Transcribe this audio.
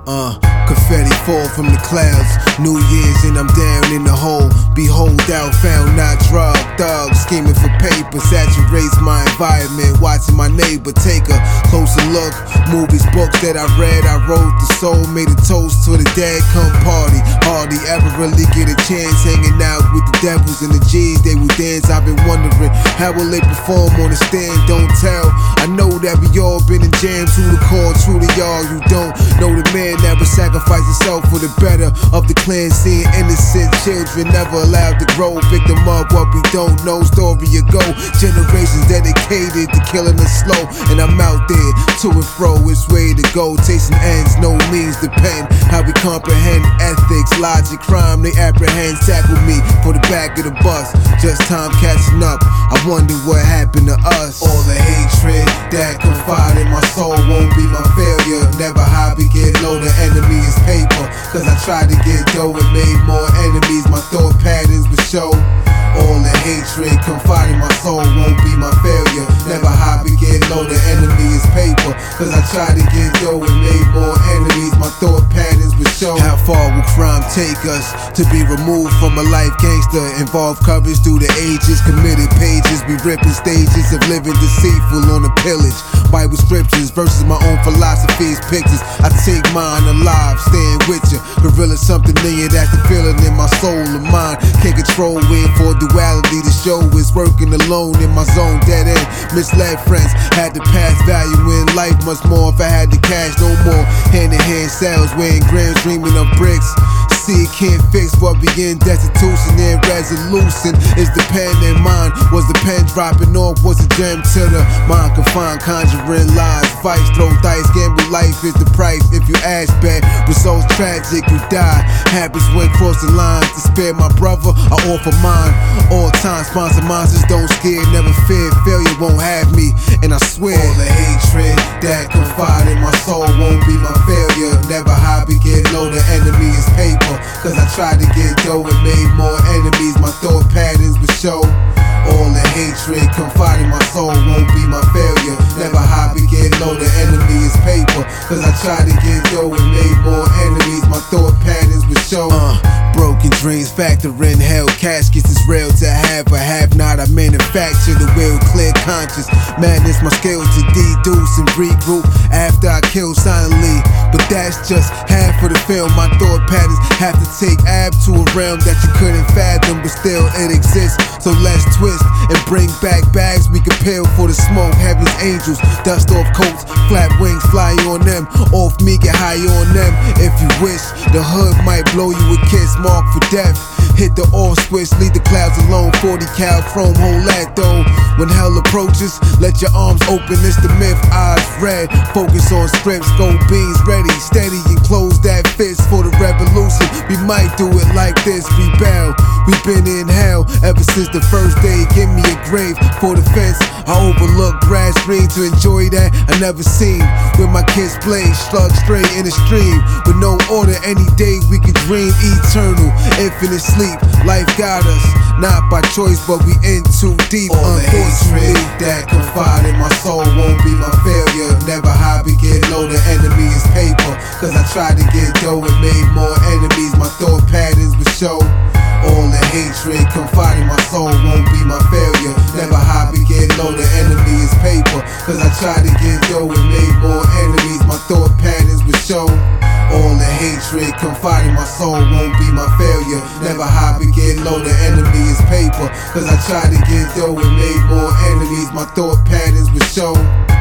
Confetti fall from the clouds. New Year's and I'm down in the hole. Behold, thou found not drug thug. Scheming for paper, saturates my environment. Watching my neighbor take a closer look. Movies, books that I read, I wrote the soul. Made a toast to the dead, come party. Hardly ever really get a chance hanging out with the devils and the G's. They will dance, I've been wondering how will they perform on the stand, don't tell. I know that we all been in jams. Who to call, truly y'all, you don't know the man that would sacrifice himself for the better of the clan. Seeing innocent children never allowed to grow. Victim of what we don't know, story ago. Generations dedicated to killing us slow. And I'm out there to and fro, it's way to go. Tasting ends, no means depend. How we comprehend ethics, logic, crime, they apprehend. Tackle me for the back of the bus, just time catching up. I wonder what happened to us. All the hatred that confide in my soul won't be my failure. Never hobby, get low, the enemy is paper. Cause I tried to get dough and made more enemies. My thought patterns would show. All the hatred confide in my soul won't be my failure. Never hobby, get low, the enemy is paper. Cause I tried to get dough and made more enemies. My thought patterns would show. How far will crime take us to be removed from a life gangster? Involve coverage through the ages, committed pages. We ripping stages of living deceitful on a pillage. Bible scriptures versus my own philosophies, pictures. I take mine alive, staying with you. Gorilla something in you, that's the feeling in my soul of mine. Can't control, waiting for duality to show. It's working alone in my zone, dead end. Misled friends, had to pass value in life much more. If I had the cash, no more. Hand in hand sales, weighing grams, dreaming of bricks. See it can't fix what begin destitution and resolution is the pen and mine. Was the pen dropping off, was a gem to the mind confined, conjuring lies, vice, throw dice, gamble life is the price. If you ask bad, results tragic, you die. Habits went crossing lines to spare my brother, I offer mine. All time sponsor monsters, don't scare, never fear, failure won't have me, and I swear. All the hatred that confide in my soul won't be my failure. Never hobby, get low, the enemy is paper. Cause I tried to get dough and made more enemies. My thought patterns would show. All the hatred confide in my soul won't be my failure. Never hobby, get low, the enemy is paper. Cause I tried to get dough and made more enemies. My thought patterns would show. Broken dreams factor in hell caskets. It's real to have a have-not. I manufacture the will, clear conscience. Madness, my skills to deduce and regroup after I kill silently. But that's just half of the film. My thought patterns have to take ab to a realm that you couldn't fathom, but still it exists. So let's twist and bring back bags we can peel for the smoke. Heaven's angels, dust off coats, flat wings fly on them. Off me, get high on them. If you wish, the hood might blow you a kiss, mark for death. Hit the off switch, leave the clouds alone. 40 cal chrome, hold that though. When hell approaches, let your arms open, it's the myth. Eyes red, focus on scripts, gold beans ready, steady and close that fist for the revolution. We might do it like this, rebel. We've been in hell ever since the first day. Give me a grave for the fence. I overlook grass green to enjoy that I never seen. When my kids play, slug straight in the stream. With no order, any day we could dream eternal, infinite sleep. Life got us, not by choice, but we in too deep. All the hatred that confide in my soul won't be my failure. Never hobby, get low, the enemy is paper. Cause I tried to get dough and made more enemies. My thought patterns would show. All the hatred confide in my soul won't be my failure. Never hobby, get low, the enemy is paper. Cause I tried to get dough and made more enemies. My thought patterns would show. All the hatred confide in my soul won't be my failure. Never hobby, get low, the enemy is paper. Cause I tried to get dough and made more enemies. My thought patterns would show.